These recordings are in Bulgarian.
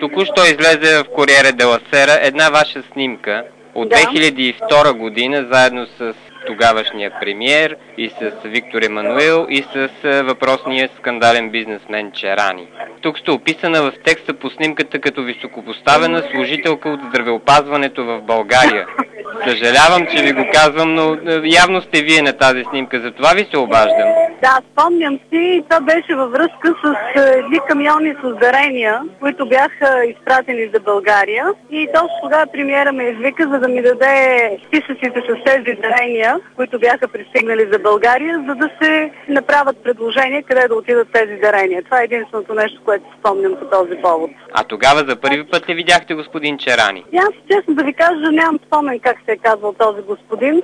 Току-що излезе в Корриere della Sera една ваша снимка от 2002 година, заедно с тогавашния премиер и с Виктор Емануил и с въпросния скандален бизнесмен Черани. Тук сте описана в текста по снимката като високопоставена служителка от здравеопазването в България. Съжалявам, че ви го казвам, но явно сте вие на тази снимка, за това ви се обаждам. Да, спомням си, това беше във връзка с едни камиони с дарения, които бяха изпратени за България. И точно тогава премиера ме извика, за да ми даде списъците с тези дарения, които бяха пристигнали за България, за да се направят предложения къде да отидат тези дарения. Това е единственото нещо, което спомням по този повод. А тогава за първи път ли видяхте господин Черани? Аз честно да ви кажа, нямам спомен как се е казвал този господин,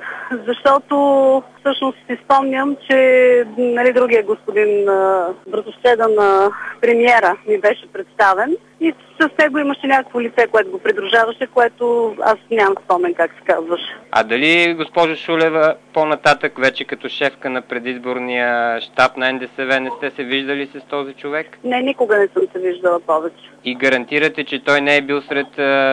защото всъщност си спомням, че другия господин, братовчеда на премиера, ми беше представен и с него имаше някакво лице, което го придружаваше, което аз нямам спомен как се казваше. А дали, госпожо Шулева, по-нататък вече като шефка на предизборния щаб на НДСВ не сте се виждали с този човек? Не, никога не съм се виждала повече. И гарантирате, че той не е бил сред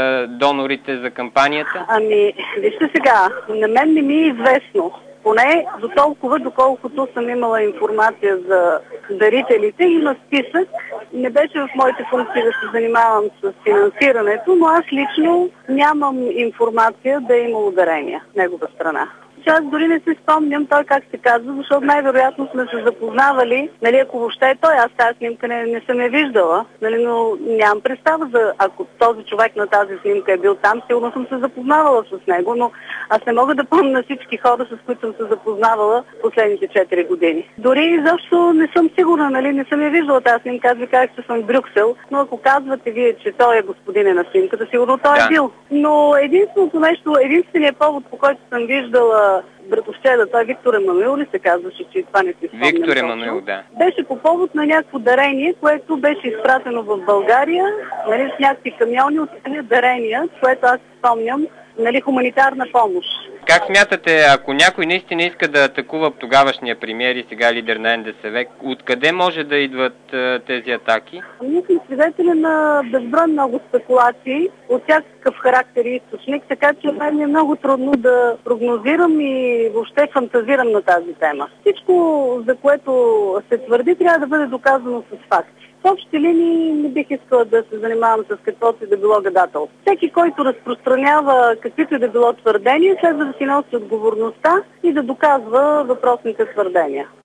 донорите за кампанията? Ами, вижте сега, на мен не ми е известно. Поне до толкова, доколкото съм имала информация за дарителите, има списък. Не беше в моите функции да се занимавам с финансирането, но аз лично нямам информация да е имало дарения в негова страна. Аз дори не се спомням той как се казва, защото най-вероятно сме се запознавали, ако въобще е той, аз тази снимка не съм я виждала, но нямам представа за ако този човек на тази снимка е бил там, сигурно съм се запознавала с него, но аз не мога да помня всички хора, с които съм се запознавала последните 4 години. Дори изобщо не съм сигурна, не съм я виждала тази снимка, аз ви казах, че съм в Брюксел, но ако казвате вие, че той е господин на снимката, сигурно той е бил. Но единственият повод, по който съм виждала братовчеда, той Виктор Емануил ли се казваше, че това не си спомням. Виктор Емануил, да. Беше по повод на някакво дарение, което беше изпратено в България, с някакви камиони от дарения, което аз спомням, хуманитарна помощ. Как смятате, ако някой наистина иска да атакува тогавашния премиер и сега лидер на НДСВ, откъде може да идват тези атаки? Ние сме свидетели на безброй много спекулации от всякакъв характер и източник, така че мен е много трудно да прогнозирам и въобще фантазирам на тази тема. Всичко, за което се твърди, трябва да бъде доказано с факти. В общи линии не бих искала да се занимавам с каквото и да било гадател. Всеки, който разпространява каквито и да било твърдения, следва да си носи отговорността и да доказва въпросните твърдения.